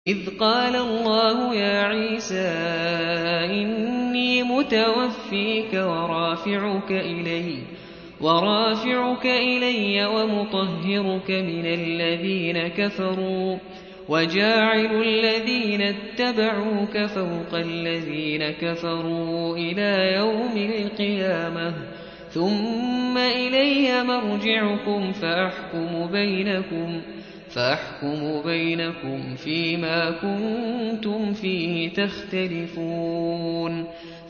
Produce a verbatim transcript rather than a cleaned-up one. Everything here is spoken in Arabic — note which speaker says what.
Speaker 1: إذ قال الله يا عيسى إني متوفيك ورافعك إلي ورافعك إلي ومطهرك من الذين كفروا وجاعل الذين اتبعوك فوق الذين كفروا إلى يوم القيامة ثم إلي مرجعكم فأحكم بينكم فأحكم بينكم فيما كنتم فيه تختلفون